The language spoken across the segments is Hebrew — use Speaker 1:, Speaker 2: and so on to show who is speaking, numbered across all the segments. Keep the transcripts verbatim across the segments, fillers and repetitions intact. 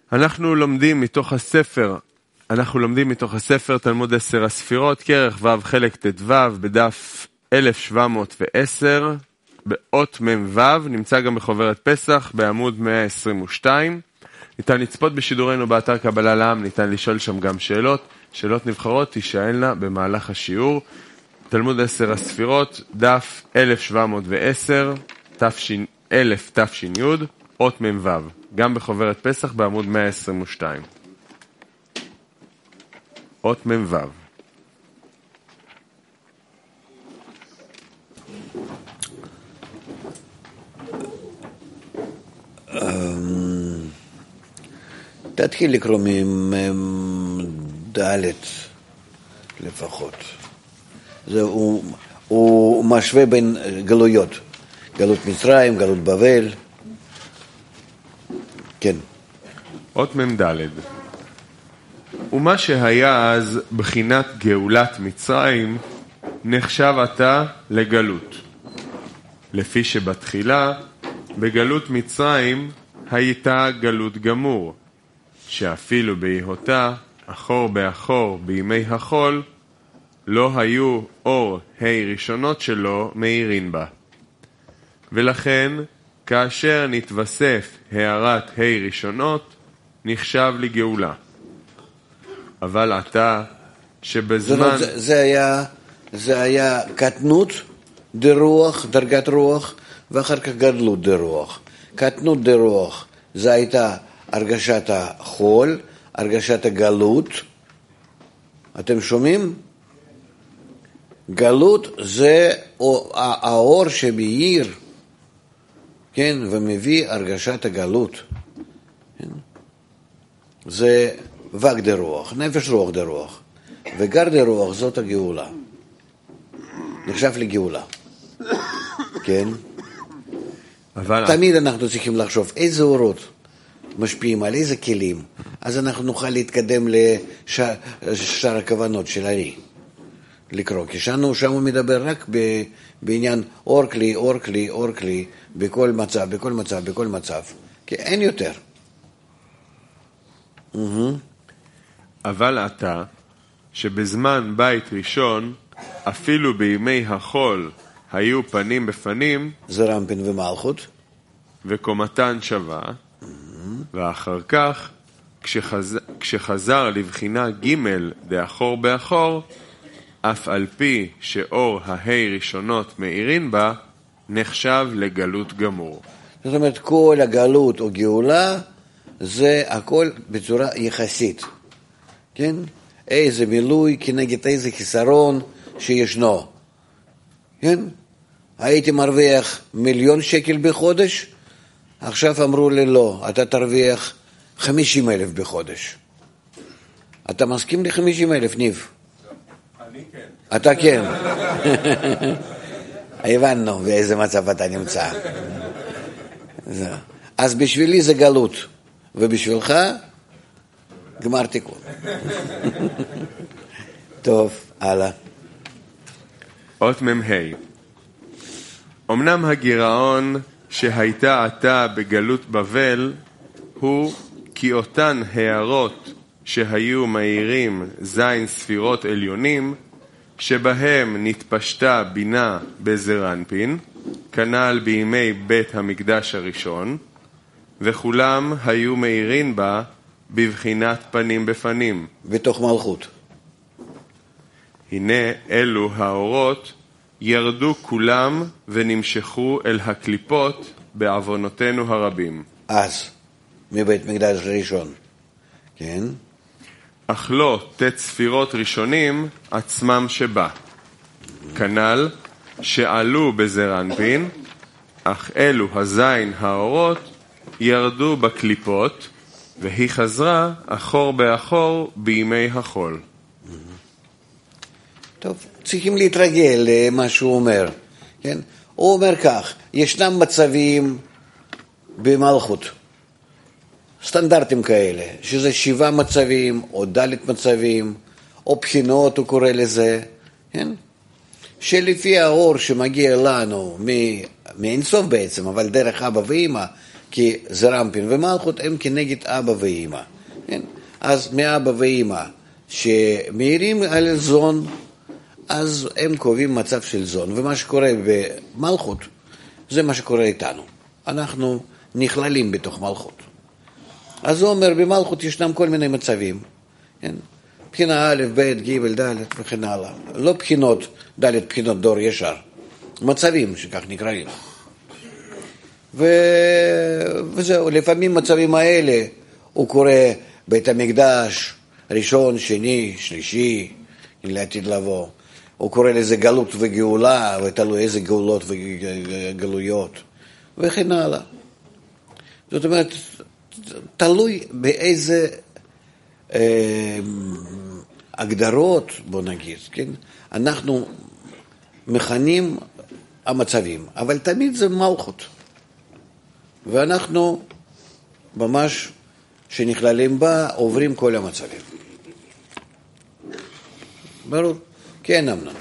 Speaker 1: אנחנו לומדים מתוך הספר, אנחנו לומדים מתוך הספר תלמוד עשר הספירות, כרך ו' חלק ט"ו בדף אלף שבע מאות ועשר, באות מ"ו, נמצא גם בחוברת פסח בעמוד מאה עשרים ושתיים. ניתן לצפות בשידורנו באתר קבלה לעם, ניתן לשאול שם גם שאלות, שאלות נבחרות תישאלנה במהלך השיעור. תלמוד עשר הספירות, דף אלף שבע מאות ועשר, אלף תש"י, אות מ"ו, גם בחוברת פסח בעמוד מאה עשרים ושתיים. אות מ"ו.
Speaker 2: תתחיל לקרוא מד' לפחות. זה הוא, הוא משווה בין גלויות, גלות מצרים, גלות בבל. כן.
Speaker 1: אות מ"ד. ומה שהיה אז בחינת גאולת מצרים נחשב עתה לגלות. לפי שבתחילה בגלות מצרים הייתה גלות גמור, שאפילו בהיותה אחור באחור בימי החול לא היו אור ה' ראשונות שלו מאירין בה. ולכן כאשר נתווסף הערת ה' ראשונות נחשב לגאולה. אבל עתה שבזמן...
Speaker 2: זה, זה היה, זה היה קטנות דרוח, דרגת רוח, ואחר כך גדלות דרוח. קטנות דרוח זה הייתה הרגשת החול, הרגשת הגלות. אתם שומעים? גלות זה האור שמאיר, כן, ומביא הרגשת הגלות. כן? זה וק דרוח, נפש רוח דרוח. וגר דרוח זאת הגאולה. נחשב לגאולה. כן? אבל... תמיד אנחנו צריכים לחשוב איזה אורות משפיעים על איזה כלים, אז אנחנו נוכל להתקדם לשאר הכוונות של הרי. לקרוא, כי שנו שם הוא מדבר רק ב, בעניין אור כלי, אור כלי, אור כלי, בכל מצב, בכל מצב, בכל מצב. כי אין יותר.
Speaker 1: אבל עתה, שבזמן בית ראשון, אפילו בימי החול, היו פנים בפנים,
Speaker 2: זה רמפין ומלכות,
Speaker 1: וקומתן שווה, ואחר כך, כשחז... כשחזר לבחינה ג' דאחור באחור, אף על פי שאור ההי ראשונות מאירין בה, נחשב לגלות גמור.
Speaker 2: זאת אומרת, כל הגלות או גאולה, זה הכל בצורה יחסית. כן? איזה מילוי כנגד איזה חיסרון שישנו. כן? הייתי מרוויח מיליון שקל בחודש, עכשיו אמרו לי לא, אתה תרוויח חמישים אלף בחודש. אתה מסכים לחמישים אלף, ניב?
Speaker 1: אני כן.
Speaker 2: אתה כן. הבנו באיזה מצב אתה נמצא. אז בשבילי זה גלות, ובשבילך גמר תיקון. טוב, הלאה.
Speaker 1: אות מ"ה. אמנם הגירעון שהייתה עתה בגלות בבל הוא כי אותן הערות שהיו מאירים זין ספירות עליונים שבהם נתפשטה בינה בזרנפין, כנ"ל בימי בית המקדש הראשון, וכולם היו מאירים בה בבחינת פנים בפנים.
Speaker 2: בתוך מלכות.
Speaker 1: הנה אלו האורות ירדו כולם ונמשכו אל הקליפות בעוונותינו הרבים.
Speaker 2: אז, מבית מקדש ראשון. כן.
Speaker 1: אך לא תת ספירות ראשונים עצמם שבא. כנ"ל שעלו בזרנפין, אך אלו הזין האורות ירדו בקליפות, והיא חזרה אחור באחור בימי החול.
Speaker 2: טוב, צריכים להתרגל למה שהוא אומר. כן? הוא אומר כך, ישנם מצבים במלכות, סטנדרטים כאלה, שזה שבעה מצבים, או דלת מצבים, או בחינות, הוא קורא לזה, כן? שלפי האור שמגיע לנו מאינסוף בעצם, אבל דרך אבא ואמא, כי זה רמפין ומלכות הם כנגד אבא ואמא. כן? אז מאבא ואמא שמאירים על זון, אז הם קובעים מצב של זון, ומה שקורה במלכות זה מה שקורה איתנו. אנחנו נכללים בתוך מלכות. אז הוא אומר, במלכות ישנם כל מיני מצבים, כן? בחינה א', ב', ג', ד' וכן הלאה. לא בחינות, ד' בחינות דור ישר, מצבים שכך נקראים. ו... וזהו, לפעמים מצבים האלה הוא קורא בית המקדש, ראשון, שני, שלישי, לעתיד לבוא. הוא קורא לזה גלות וגאולה, ותלוי איזה גאולות וגלויות, וכן הלאה. זאת אומרת, תלוי באיזה אה, הגדרות, בוא נגיד, כן? אנחנו מכנים המצבים, אבל תמיד זה מלכות. ואנחנו ממש שנכללים בה עוברים כל המצבים. ברור? כן, אמנון.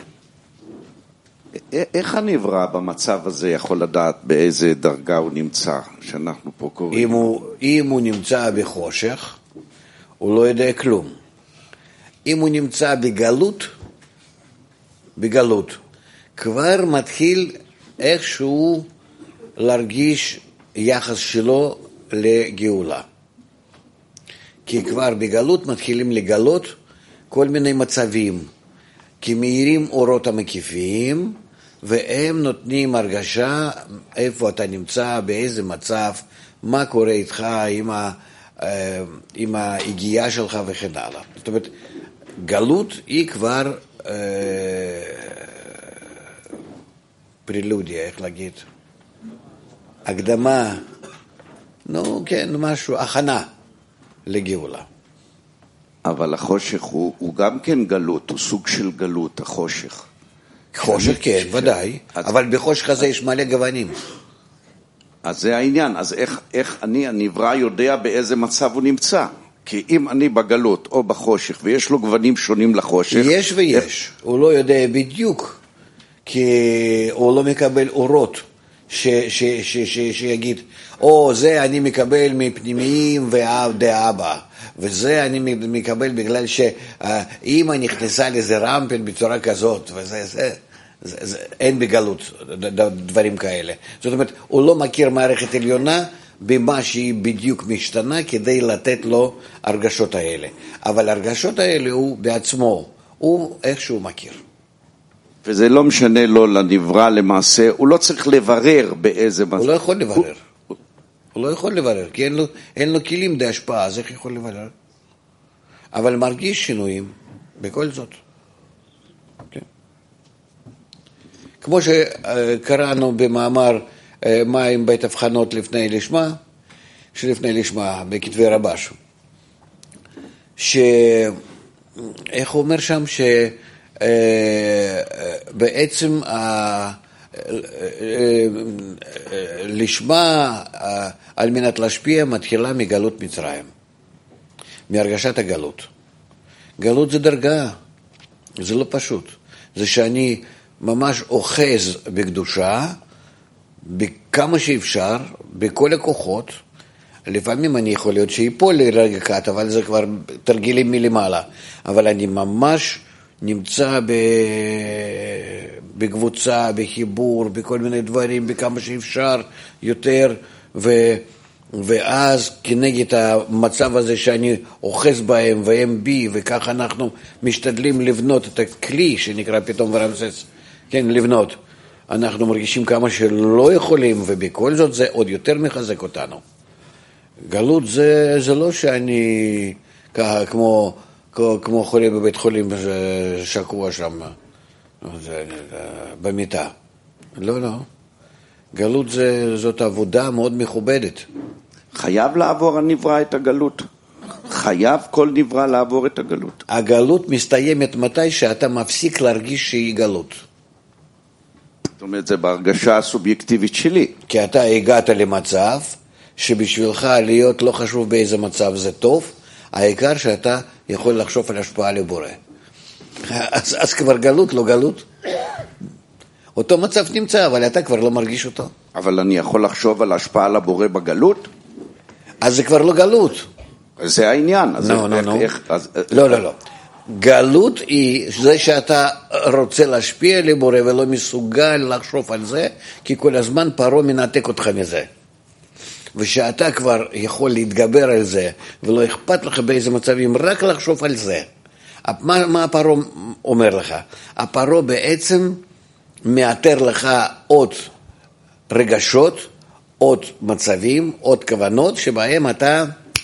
Speaker 3: איך הנברא במצב הזה יכול לדעת באיזה דרגה הוא נמצא, שאנחנו פה קוראים?
Speaker 2: אם הוא, אם הוא נמצא בחושך, הוא לא יודע כלום. אם הוא נמצא בגלות, בגלות, כבר מתחיל איכשהו להרגיש יחס שלו לגאולה. כי כבר בגלות מתחילים לגלות כל מיני מצבים, כי מאירים אורות המקיפים, והם נותנים הרגשה איפה אתה נמצא, באיזה מצב, מה קורה איתך עם, ה, עם ההגיעה שלך וכן הלאה. זאת אומרת, גלות היא כבר אה, פרילודיה, איך להגיד? הקדמה, נו כן, משהו, הכנה לגאולה.
Speaker 3: אבל החושך הוא, הוא גם כן גלות, הוא סוג של גלות, החושך.
Speaker 2: חושך כן, ודאי, אבל בחושך הזה יש מלא גוונים.
Speaker 3: אז זה העניין, אז איך, איך אני, הנברא יודע באיזה מצב הוא נמצא? כי אם אני בגלות או בחושך, ויש לו גוונים שונים לחושך...
Speaker 2: יש ויש, איך... הוא לא יודע בדיוק, כי הוא לא מקבל אורות ש, ש, ש, ש, שיגיד, או זה אני מקבל מפנימיים ודאבא, וזה אני מקבל בגלל שאמא נכנסה לזה רמפל בצורה כזאת, וזה זה, זה, זה, אין בגלות דברים כאלה. זאת אומרת, הוא לא מכיר מערכת עליונה במה שהיא בדיוק משתנה כדי לתת לו הרגשות האלה. אבל הרגשות האלה הוא בעצמו, הוא איכשהו מכיר.
Speaker 3: וזה לא משנה לו לנברא למעשה, הוא לא צריך לברר באיזה...
Speaker 2: הוא לא יכול לברר. הוא, הוא לא יכול לברר, כי אין לו, אין לו כלים די השפעה, אז איך יכול לברר? אבל מרגיש שינויים בכל זאת. כן. כמו שקראנו במאמר מים בית הבחנות לפני לשמה, שלפני לשמה בכתבי רבש, שאיך הוא אומר שם ש... בעצם לשמה על מנת להשפיע מתחילה מגלות מצרים, מהרגשת הגלות. גלות זה דרגה, זה לא פשוט. זה שאני ממש אוחז בקדושה, בכמה שאפשר, בכל הכוחות. לפעמים אני יכול להיות שיפול לרגע קט, אבל זה כבר תרגילים מלמעלה. אבל אני ממש נמצא בקבוצה, בחיבור, בכל מיני דברים, בכמה שאפשר יותר, ו... ואז כנגד המצב הזה שאני אוחז בהם והם בי, וכך אנחנו משתדלים לבנות את הכלי שנקרא פתאום ורמסס, כן, לבנות. אנחנו מרגישים כמה שלא יכולים, ובכל זאת זה עוד יותר מחזק אותנו. גלות זה, זה לא שאני ככה כמו, כמו חולה בבית חולים שקוע שם במיטה. לא, לא. גלות זה, זאת עבודה מאוד מכובדת.
Speaker 3: חייב לעבור הנברא את הגלות. חייב כל נברא לעבור את הגלות.
Speaker 2: הגלות מסתיימת מתי שאתה מפסיק להרגיש שהיא גלות.
Speaker 3: זאת אומרת, זה בהרגשה הסובייקטיבית שלי.
Speaker 2: כי אתה הגעת למצב שבשבילך להיות לא חשוב באיזה מצב זה טוב, העיקר שאתה יכול לחשוב על השפעה לבורא. אז, אז כבר גלות, לא גלות. אותו מצב נמצא, אבל אתה כבר לא מרגיש אותו.
Speaker 3: אבל אני יכול לחשוב על השפעה על הבורא בגלות?
Speaker 2: אז זה כבר לא גלות.
Speaker 3: זה העניין. אז
Speaker 2: לא, לא,
Speaker 3: איך,
Speaker 2: לא.
Speaker 3: איך, אז...
Speaker 2: לא, לא, לא. גלות היא זה שאתה רוצה להשפיע על הבורא ולא מסוגל לחשוב על זה, כי כל הזמן פרעה מנתק אותך מזה. ושאתה כבר יכול להתגבר על זה, ולא אכפת לך באיזה מצבים, רק לחשוב על זה. מה, מה הפרעה אומר לך? הפרעה בעצם מאתר לך עוד רגשות, עוד מצבים, עוד כוונות, שבהם אתה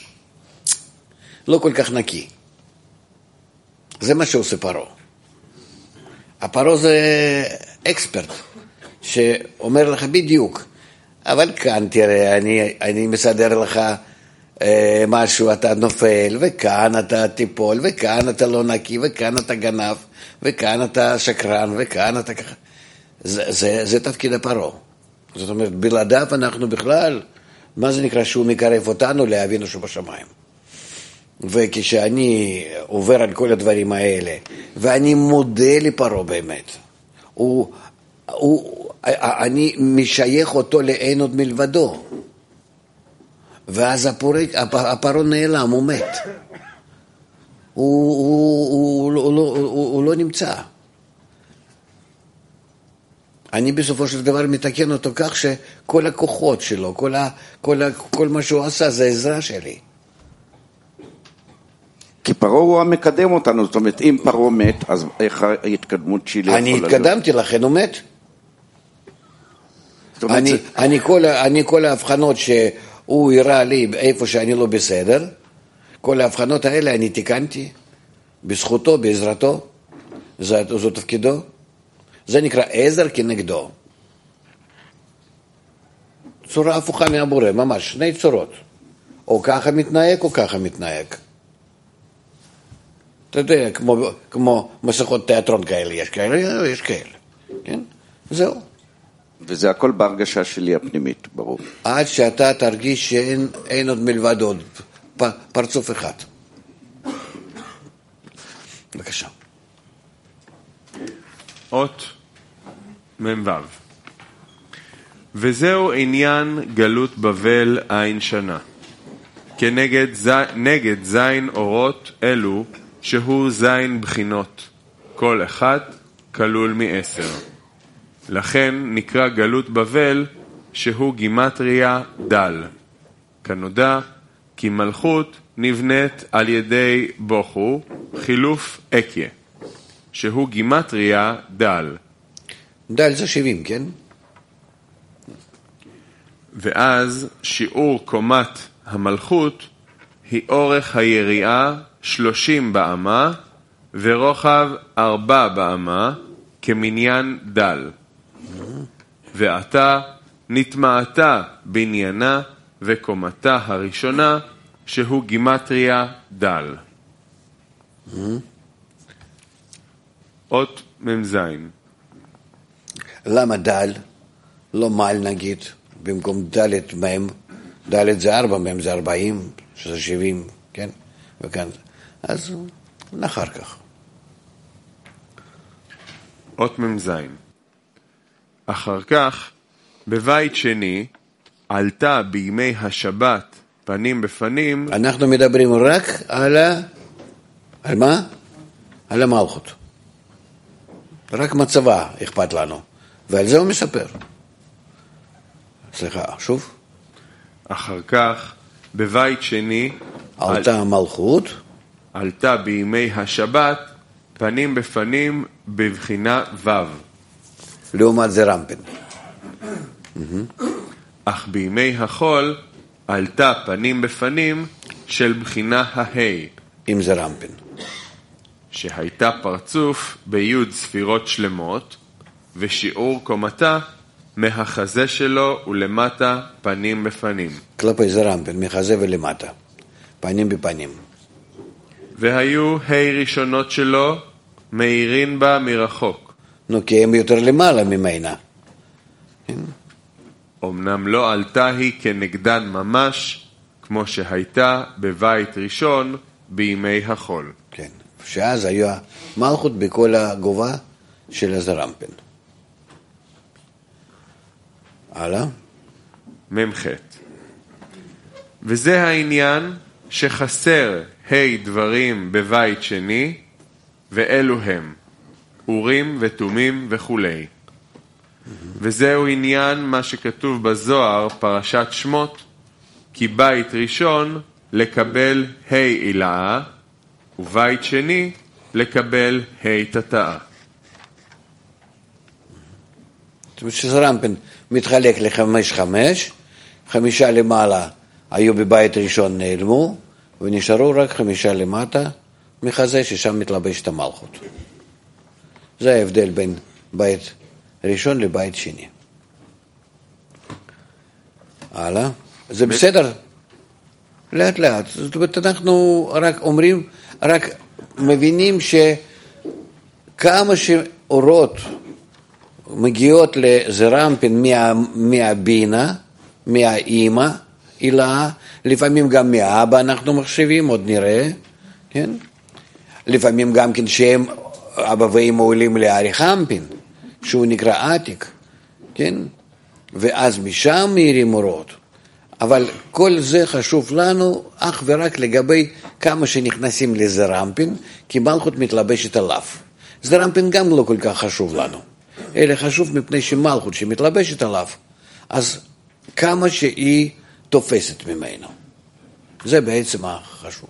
Speaker 2: לא כל כך נקי. זה מה שעושה פרעה. הפרעה זה אקספרט, שאומר לך בדיוק, אבל כאן תראה, אני, אני מסדר לך אה, משהו, אתה נופל, וכאן אתה תיפול, וכאן אתה לא נקי, וכאן אתה גנב, וכאן אתה שקרן, וכאן אתה ככה. זה, זה, זה תפקיד הפרעה. זאת אומרת, בלעדיו אנחנו בכלל, מה זה נקרא שהוא מקרב אותנו לאבינו שבשמיים. וכשאני עובר על כל הדברים האלה, ואני מודה לפרעה באמת, הוא, הוא, אני משייך אותו לאין עוד מלבדו, ואז הפרעה נעלם, הוא מת. הוא, הוא, הוא, הוא, הוא, הוא, הוא לא נמצא. אני בסופו של דבר מתקן אותו כך שכל הכוחות שלו, כל, ה, כל, ה, כל מה שהוא עשה זה עזרה שלי.
Speaker 3: כי פרעה הוא המקדם אותנו, זאת אומרת, אם פרעה מת, אז איך ההתקדמות שלי יכולה להיות?
Speaker 2: אני התקדמתי, לכן הוא מת. אני, זה... אני, כל, אני כל ההבחנות שהוא הראה לי איפה שאני לא בסדר, כל ההבחנות האלה אני תיקנתי, בזכותו, בעזרתו, זה, זו תפקידו. זה נקרא עזר כנגדו. צורה הפוכה מהבורא, ממש, שני צורות. או ככה מתנהג, או ככה מתנהג. אתה יודע, כמו, כמו מסכות תיאטרון כאלה, יש כאלה, יש כאלה. כן? זהו.
Speaker 3: וזה הכל בהרגשה שלי הפנימית, ברור.
Speaker 2: עד שאתה תרגיש שאין אין עוד מלבד עוד פ, פרצוף אחד. בבקשה.
Speaker 1: אות מ"ו. וזהו עניין גלות בבל עין שנה. כנגד ז... נגד זין אורות אלו, שהוא זין בחינות, כל אחד כלול מעשר. לכן נקרא גלות בבל, שהוא גימטריה דל. כנודע, כי מלכות נבנית על ידי בוכו, חילוף אקיה, שהוא גימטריה דל.
Speaker 2: דל זה שבעים, כן?
Speaker 1: ואז שיעור קומת המלכות היא אורך היריעה שלושים באמה ורוחב ארבע באמה כמניין דל. ועתה נטמעתה בניינה וקומתה הראשונה שהוא גימטריה דל. אות ממזין.
Speaker 2: למה דל? לא מעל נגיד, במקום דלת מהם, דלת זה ארבע, מהם זה ארבעים, שזה שבעים, כן? וכאן, אז נחר כך.
Speaker 1: אות ממזין. אחר כך, בבית שני, עלתה בימי השבת פנים בפנים.
Speaker 2: אנחנו מדברים רק על ה... על מה? על המלכות. רק מצבה אכפת לנו. ועל זה הוא מספר. סליחה, שוב.
Speaker 1: אחר כך, בבית שני,
Speaker 2: עלתה על... המלכות.
Speaker 1: עלתה בימי השבת פנים בפנים בבחינה ו'.
Speaker 2: לעומת זה רמפן.
Speaker 1: אך בימי החול עלתה פנים בפנים של בחינה ההי.
Speaker 2: אם זה רמפן.
Speaker 1: שהייתה פרצוף ביוד ספירות שלמות, ושיעור קומתה מהחזה שלו ולמטה פנים בפנים.
Speaker 2: כלפי זה רמפן, מחזה ולמטה. פנים בפנים.
Speaker 1: והיו ה' ראשונות שלו מאירין בה מרחוק.
Speaker 2: נו, כי הם יותר למעלה ממנה.
Speaker 1: אמנם לא עלתה היא כנגדן ממש, כמו שהייתה בבית ראשון בימי החול.
Speaker 2: כן, שאז היה מלכות בכל הגובה של הזרמפן. הלאה.
Speaker 1: ממח. וזה העניין שחסר ה' דברים בבית שני, ואלו הם אורים ותומים וכולי. וזהו עניין מה שכתוב בזוהר, פרשת שמות, כי בית ראשון לקבל ה' עילאה, ובית שני לקבל ה' תתאה.
Speaker 2: זאת אומרת שזרמפין מתחלק לחמש חמש, חמישה למעלה היו בבית ראשון נעלמו, ונשארו רק חמישה למטה, מחזה ששם מתלבשת המלכות. זה ההבדל בין בית ראשון לבית שני. הלאה. זה בסדר? לאט לאט. זאת אומרת, אנחנו רק אומרים, רק מבינים שכמה שאורות מגיעות לזרמפין מה, מהבינה, מהאימא, אילה, לפעמים גם מהאבא אנחנו מחשבים, עוד נראה, כן? לפעמים גם כן שהם אבא ואמא עולים לאריכמפין, שהוא נקרא עתיק, כן? ואז משם מאירים אורות. אבל כל זה חשוב לנו אך ורק לגבי כמה שנכנסים לזרמפין, כי מלכות מתלבשת עליו. זרמפין גם לא כל כך חשוב לנו, אלא חשוב מפני שמלכות שמתלבשת עליו, אז כמה שהיא תופסת ממנו. זה בעצם החשוב.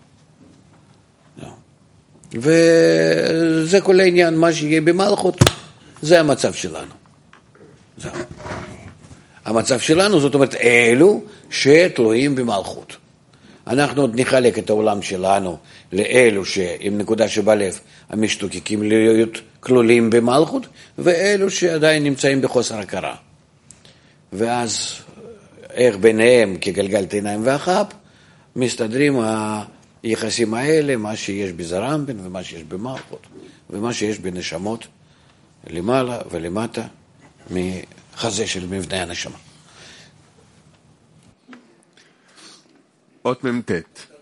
Speaker 2: וזה כל העניין, מה שיהיה במלכות, זה המצב שלנו. זה. המצב שלנו, זאת אומרת, אלו שתלויים במלכות. אנחנו עוד נחלק את העולם שלנו לאלו שעם נקודה שבלב המשתוקקים להיות כלולים במלכות, ואלו שעדיין נמצאים בחוסר הכרה. ואז איך ביניהם כגלגל עיניים ואחב מסתדרים היחסים האלה, מה שיש בזרמפין ומה שיש במלכות ומה שיש בנשמות למעלה ולמטה מחזה של מבנה הנשמה.
Speaker 1: אות ממתת.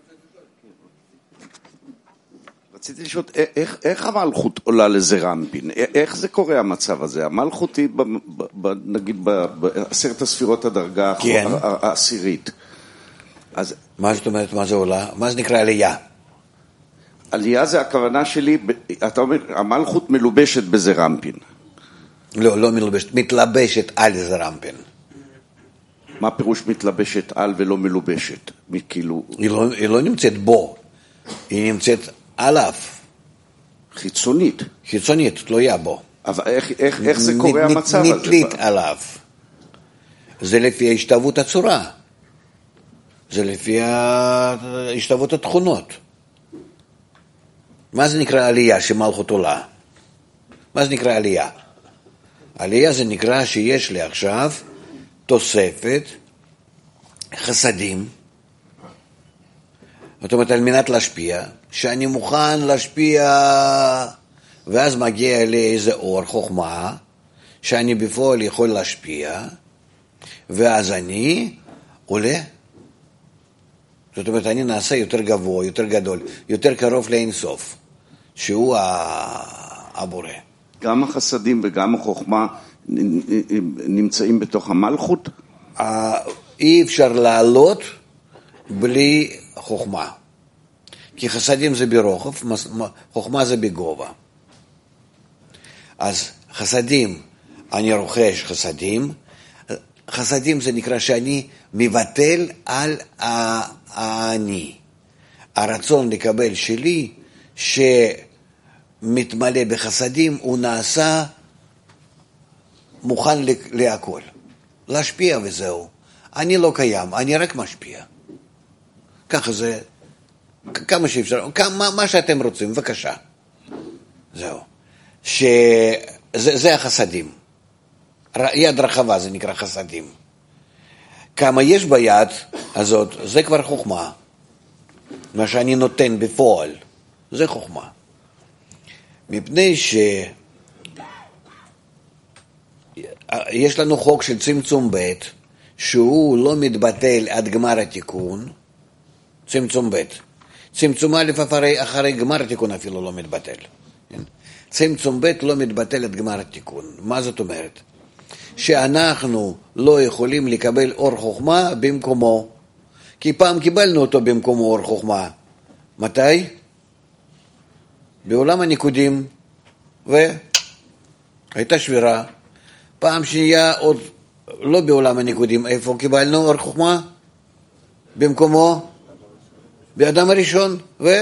Speaker 3: רציתי לשאול, איך, איך המלכות עולה לזרמפין? איך זה קורה המצב הזה? המלכות היא, ב, ב, ב, נגיד, בעשרת הספירות הדרגה
Speaker 2: כן.
Speaker 3: העשירית. אז,
Speaker 2: מה זאת אומרת, מה זה עולה? מה זה נקרא עלייה?
Speaker 3: עלייה זה הכוונה שלי, אתה אומר, המלכות מלובשת בזרמפין.
Speaker 2: לא, לא מלובשת, מתלבשת על זרמפין.
Speaker 3: מה פירוש מתלבשת על ולא מלובשת? כאילו...
Speaker 2: היא לא, היא לא נמצאת בו, היא נמצאת עליו.
Speaker 3: חיצונית.
Speaker 2: חיצונית, תלויה בו.
Speaker 3: אבל איך, איך, איך זה קורה
Speaker 2: נ,
Speaker 3: המצב הזה?
Speaker 2: נתלית עליו. זה לפי השתוות הצורה. זה לפי השתוות התכונות. מה זה נקרא עלייה שמלכות עולה? מה זה נקרא עלייה? עלייה זה נקרא שיש לי עכשיו תוספת חסדים, זאת אומרת, על מנת להשפיע, שאני מוכן להשפיע, ואז מגיע לי איזה אור, חוכמה, שאני בפועל יכול להשפיע, ואז אני עולה. זאת אומרת, אני נעשה יותר גבוה, יותר גדול, יותר קרוב לאינסוף, שהוא הבורא.
Speaker 3: גם החסדים וגם החוכמה נמצאים בתוך המלכות?
Speaker 2: אי אפשר לעלות בלי חוכמה. כי חסדים זה ברוחב, חוכמה זה בגובה. אז חסדים, אני רוכש חסדים, חסדים זה נקרא שאני מבטל על האני. הרצון לקבל שלי שמתמלא בחסדים הוא נעשה מוכן להכל. להשפיע וזהו. אני לא קיים, אני רק משפיע. ככה זה, כמה שאפשר, כמה, מה שאתם רוצים, בבקשה. זהו. שזה, זה החסדים. יד רחבה זה נקרא חסדים. כמה יש ביד הזאת, זה כבר חוכמה. מה שאני נותן בפועל, זה חוכמה. מפני ש... יש לנו חוק של צמצום ב' שהוא לא מתבטל עד גמר התיקון, צמצום ב'. צמצום א' אחרי, אחרי גמר התיקון אפילו לא מתבטל. צמצום ב' לא מתבטל עד גמר התיקון. מה זאת אומרת? שאנחנו לא יכולים לקבל אור חוכמה במקומו. כי פעם קיבלנו אותו במקומו אור חוכמה. מתי? בעולם הניקודים, והייתה שבירה. פעם שנייה עוד לא בעולם הניקודים, איפה קיבלנו אור חוכמה? במקומו? באדם הראשון,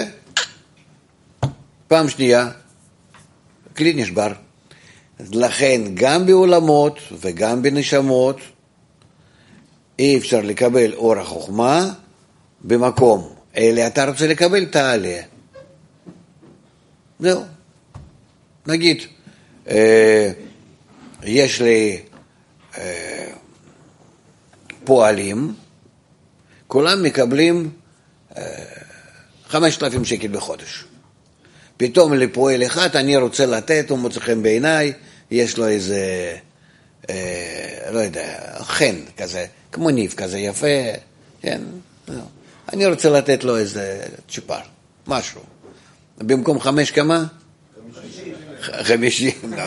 Speaker 2: ופעם שנייה, כלי נשבר. לכן גם בעולמות וגם בנשמות אי אפשר לקבל אור החוכמה במקום. אלא אתה רוצה לקבל, תעלה. זהו. נגיד, אה, יש לי אה, פועלים, כולם מקבלים אה, חמשת אלפים שקל בחודש. פתאום לפועל אחד אני רוצה לתת, הוא מוצא חן בעיניי, יש לו איזה, אה, לא יודע, חן כזה, כמו ניב כזה יפה, כן? אני רוצה לתת לו איזה צ'יפר, משהו. במקום חמש כמה? חמישים. חמישים.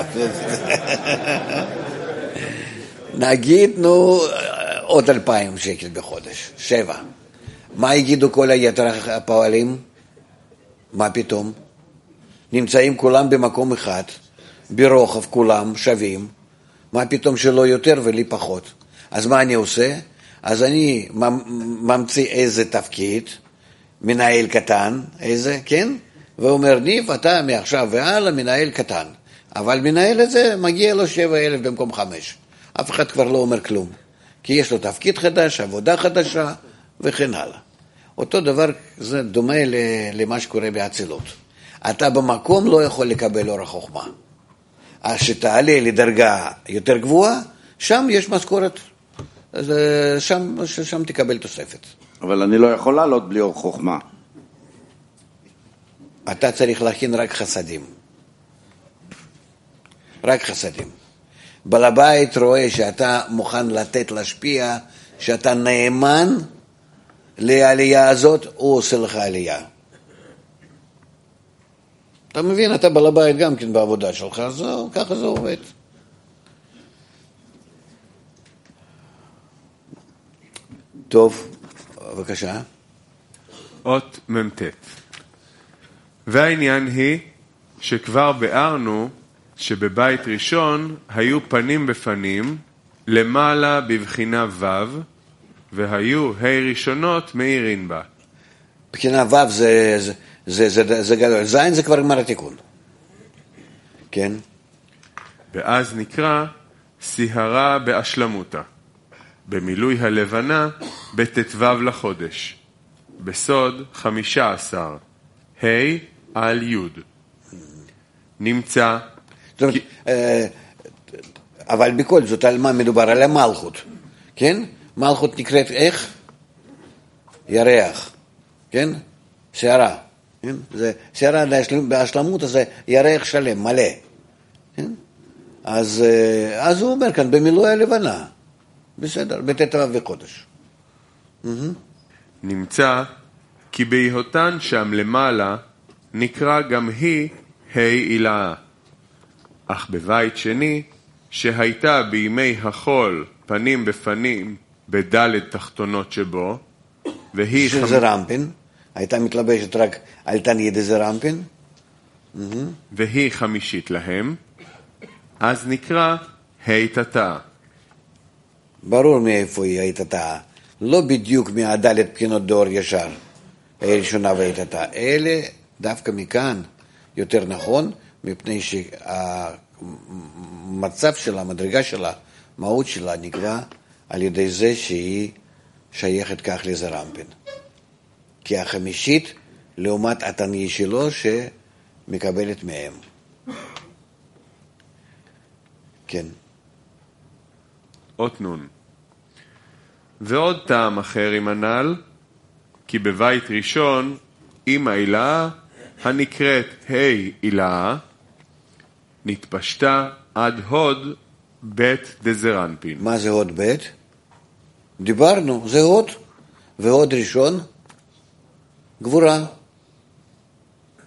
Speaker 2: נגיד, נו, עוד אלפיים שקל בחודש, שבע. מה יגידו כל היתר הפועלים? מה פתאום? נמצאים כולם במקום אחד, ברוחב כולם שווים, מה פתאום שלא יותר ולי פחות? אז מה אני עושה? אז אני ממציא איזה תפקיד, מנהל קטן, איזה, כן? ואומר, ניב, אתה מעכשיו והלאה מנהל קטן. אבל מנהל הזה מגיע לו שבע אלף במקום חמש. אף אחד כבר לא אומר כלום. כי יש לו תפקיד חדש, עבודה חדשה, וכן הלאה. אותו דבר, זה דומה למה שקורה באצילות. אתה במקום לא יכול לקבל אור החוכמה. אז שתעלה לדרגה יותר גבוהה, שם יש משכורת. אז שם, שם תקבל תוספת.
Speaker 3: אבל אני לא יכול לעלות בלי אור חוכמה.
Speaker 2: אתה צריך להכין רק חסדים. רק חסדים. בעל הבית רואה שאתה מוכן לתת להשפיע, שאתה נאמן לעלייה הזאת, הוא עושה לך עלייה. אתה מבין, אתה בעל הבית גם כן בעבודה שלך, אז ככה זה עובד. טוב, בבקשה.
Speaker 1: אות ממתת. והעניין היא שכבר בארנו שבבית ראשון היו פנים בפנים למעלה בבחינה ו' והיו ה' ראשונות מאירין בה.
Speaker 2: בחינה ו' זה, זה, זה, זה, זה גדול. זין זה כבר גמר התיקון. כן.
Speaker 1: ואז נקרא סיהרה באשלמותה. במילוי הלבנה בתתוו לחודש. בסוד חמישה עשר. ה' על י'. נמצא.
Speaker 2: זאת אומרת, אבל בכל זאת, על מה מדובר? על המלכות. כן? מלכות נקראת איך? ירח. כן? שערה. כן? זה שערה בהשלמות, זה ירח שלם, מלא. כן? אז, אז הוא אומר כאן, במילוי הלבנה. בסדר, בתתוו וחודש.
Speaker 1: נמצא כי בהיותן שם למעלה נקרא גם היא ה' אילאה. אך בבית שני שהייתה בימי החול פנים בפנים בדלת תחתונות שבו, והיא
Speaker 2: שזה חמ... רמפין, הייתה מתלבשת רק על תניד איזה רמפין,
Speaker 1: והיא חמישית להם, אז נקרא ה' תתאה.
Speaker 2: ברור מאיפה היא ה' תתאה, לא בדיוק מהדלת בחינות דור ישר, ה' ראשונה וה' תתאה, אלה דווקא מכאן יותר נכון, מפני שהמצב שלה, המדרגה שלה, מהות שלה נקבע על ידי זה שהיא שייכת כך לזה רמפין. כי החמישית לעומת התניא שלו שמקבלת מהם. כן.
Speaker 1: אות נון. ועוד טעם אחר עם הנ"ל, כי בבית ראשון עם האילאה הנקראת ה' אילאה נתפשטה עד הוד בית דזרנפין.
Speaker 2: מה זה הוד בית? דיברנו, זה הוד, והוד ראשון גבורה.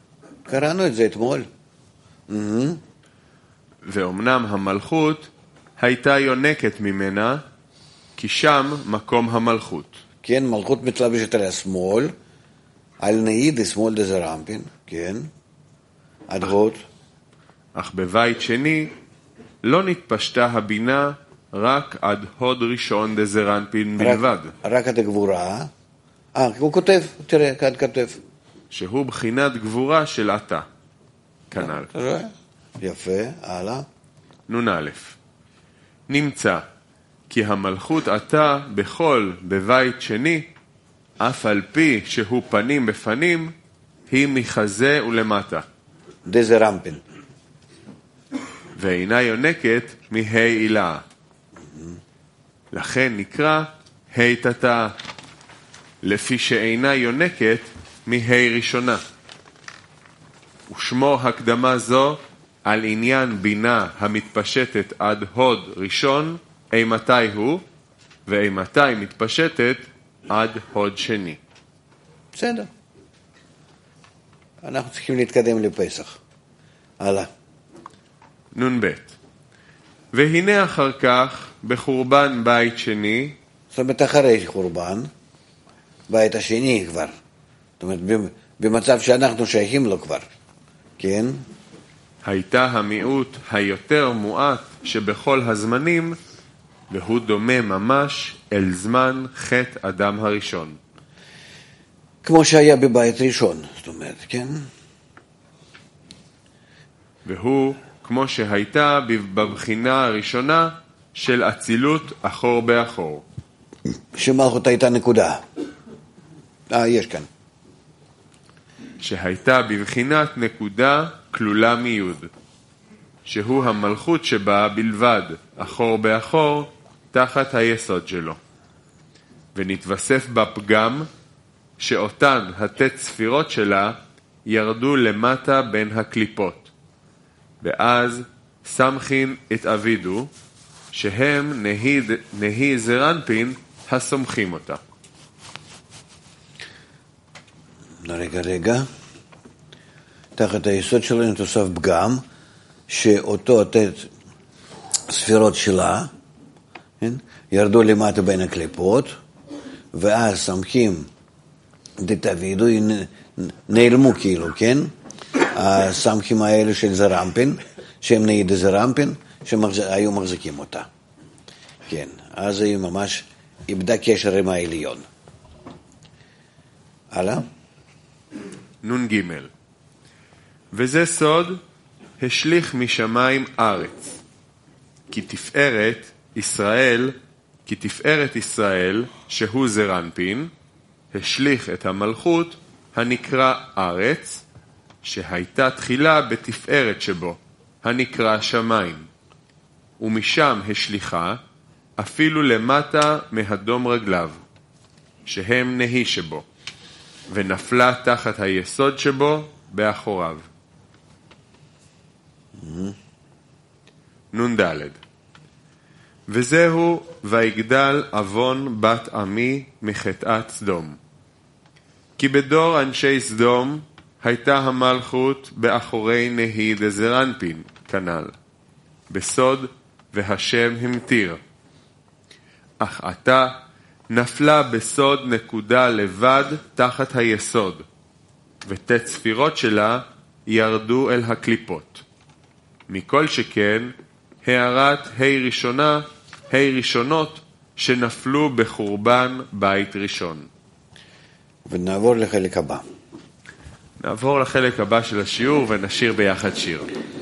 Speaker 2: קראנו את זה אתמול.
Speaker 1: ואומנם המלכות הייתה יונקת ממנה, כי שם מקום המלכות.
Speaker 2: כן, מלכות מתלבשת על השמאל, על נעיד השמאל דזרמפין, כן, עד הוד.
Speaker 1: אך בבית שני לא נתפשטה הבינה רק עד הוד ראשון דזרנפין בלבד.
Speaker 2: רק עד הגבורה. אה, הוא כותב, תראה, כאן כותב.
Speaker 1: שהוא בחינת גבורה של עתה. כנ"ל.
Speaker 2: יפה, הלאה.
Speaker 1: נון א'. נמצא כי המלכות עתה בכל בבית שני, אף על פי שהוא פנים בפנים, היא מחזה ולמטה.
Speaker 2: דזרמפין.
Speaker 1: ואינה יונקת מהי עילה. לכן נקרא ה' תתה, לפי שאינה יונקת מהי ראשונה. ושמו הקדמה זו על עניין בינה המתפשטת עד הוד ראשון, אימתי הוא, ואימתי מתפשטת עד הוד שני.
Speaker 2: בסדר. אנחנו צריכים להתקדם לפסח. הלאה.
Speaker 1: נון ב'. והנה אחר כך בחורבן בית שני,
Speaker 2: זאת אומרת אחרי חורבן, בית השני כבר. זאת אומרת במצב שאנחנו שייכים לו כבר. כן?
Speaker 1: הייתה המיעוט היותר מועט שבכל הזמנים, והוא דומה ממש אל זמן חטא אדם הראשון.
Speaker 2: כמו שהיה בבית ראשון, זאת אומרת, כן?
Speaker 1: והוא כמו שהייתה בבחינה הראשונה של אצילות אחור באחור.
Speaker 2: שמלכות הייתה נקודה. אה, יש כאן.
Speaker 1: שהייתה בבחינת נקודה כלולה מיוד, שהוא המלכות שבה בלבד, אחור באחור, תחת היסוד שלו. ונתווסף בה פגם, שאותן התת ספירות שלה ירדו למטה בין הקליפות. ואז סמכין את אבידו, שהם נהי, נהי זרנפין הסומכים אותה.
Speaker 2: רגע, רגע. תחת היסוד שלו נתוסף פגם, שאותו התת ספירות שלה, כן? ירדו למטה בין הקליפות, ואז סמכים דתאבידו, נעלמו כאילו, כן? הסמכים האלה של זרמפין, שהם נעיד זרמפין, שהיו מחזיקים אותה. כן, אז היא ממש איבדה קשר עם העליון. הלאה?
Speaker 1: נון ג'. וזה סוד השליך משמיים ארץ. כי תפארת ישראל, כי תפארת ישראל, שהוא זרנפין, השליך את המלכות הנקרא ארץ, שהייתה תחילה בתפארת שבו, הנקרא שמיים. ומשם השליחה אפילו למטה מהדום רגליו, שהם נהי שבו, ונפלה תחת היסוד שבו באחוריו. נון ד'. וזהו ויגדל אבון בת עמי מחטאת סדום. כי בדור אנשי סדום הייתה המלכות באחורי נהי דזרנפין, כנ"ל, בסוד והשם המתיר. אך עתה נפלה בסוד נקודה לבד תחת היסוד, ותת ספירות שלה ירדו אל הקליפות. מכל שכן, הערת ה' ראשונה, ה' ראשונות, שנפלו בחורבן בית ראשון.
Speaker 2: ונעבור לחלק הבא.
Speaker 1: נעבור לחלק הבא של השיעור ונשיר ביחד שיר.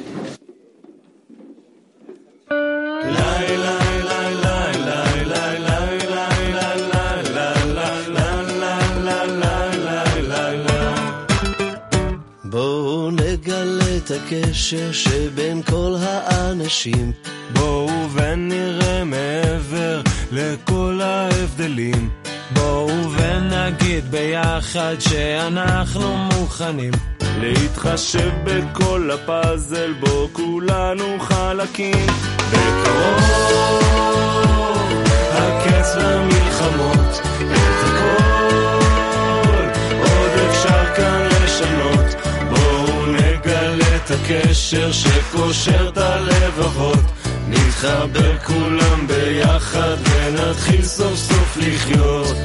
Speaker 4: בואו נגלה את הקשר שבין כל האנשים,
Speaker 5: בואו ונראה מעבר לכל ההבדלים, בואו ונגיד ביחד שאנחנו מוכנים להתחשב בכל הפאזל בו כולנו חלקים. בקרוב הקץ למלחמות, את הכל עוד אפשר כאן לשנות. בואו נגלה את הקשר שקושר את הלבבות, נתחשב נתחבר כולם ביחד ונתחיל סוף סוף לחיות.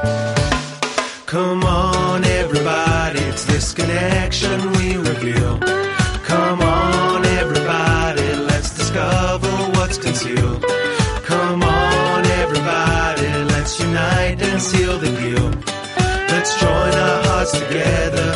Speaker 5: Come on everybody, it's this connection we reveal. Come on everybody, let's discover what's concealed. Come on everybody, let's unite and seal the deal. Let's join our hearts together